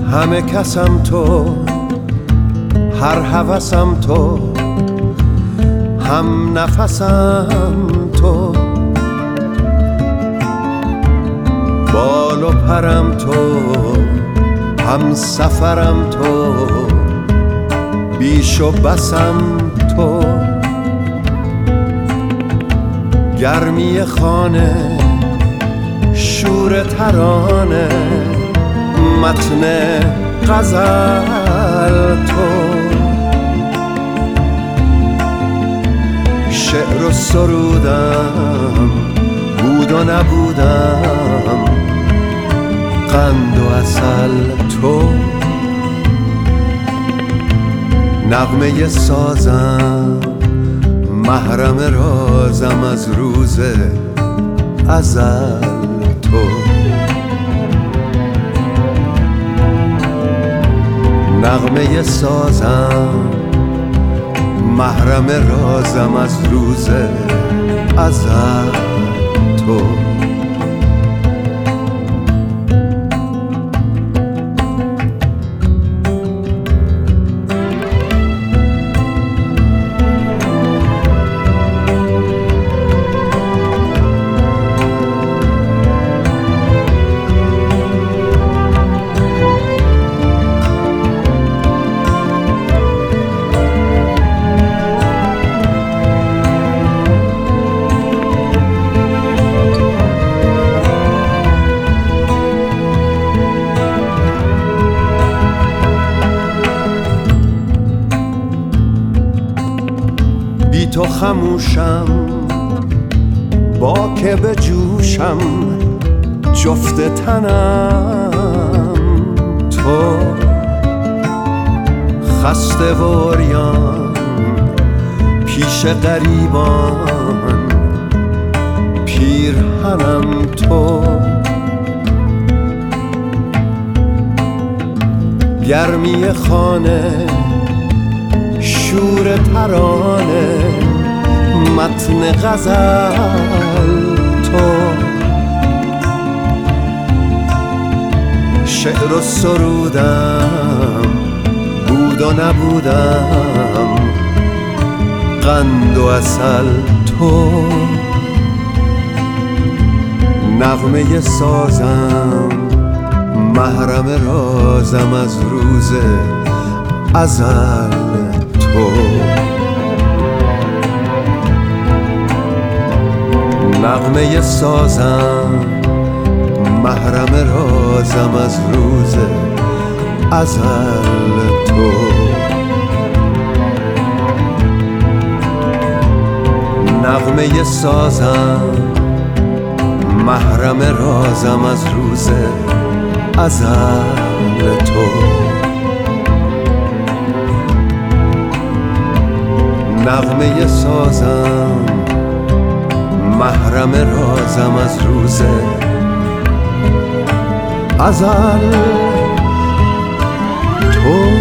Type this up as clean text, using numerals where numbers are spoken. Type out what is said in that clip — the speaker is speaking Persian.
همه کسم تو، هر هوسم تو، هم نفسم تو، بال و پرم تو، هم سفرم تو، بیش و بسم تو، گرمی خانه، شور ترانه، متن غزل تو، شعر و سرودم، بود و نبودم، قند و عسل تو، نغمه سازم، محرم رازم از روز ازل تو، نغمه سازم، محرم رازم از روز ازل تو. بی تو خموشم، با که به جوشم، جفت تنم تو، خسته و عریان پیش غریبان، پیرهنم تو، گرمی خانه، شور ترانه، متن غزل تو، شعر و سرودم، بود و نبودم، قند و عسل تو، نغمه سازم، محرم رازم از روز ازل تو، نغمه سازم، محرم رازم از روز ازل تو، نغمه سازم، محرم رازم از روز ازل تو، نغمه سازم، محرم رازم از روز ازل تو.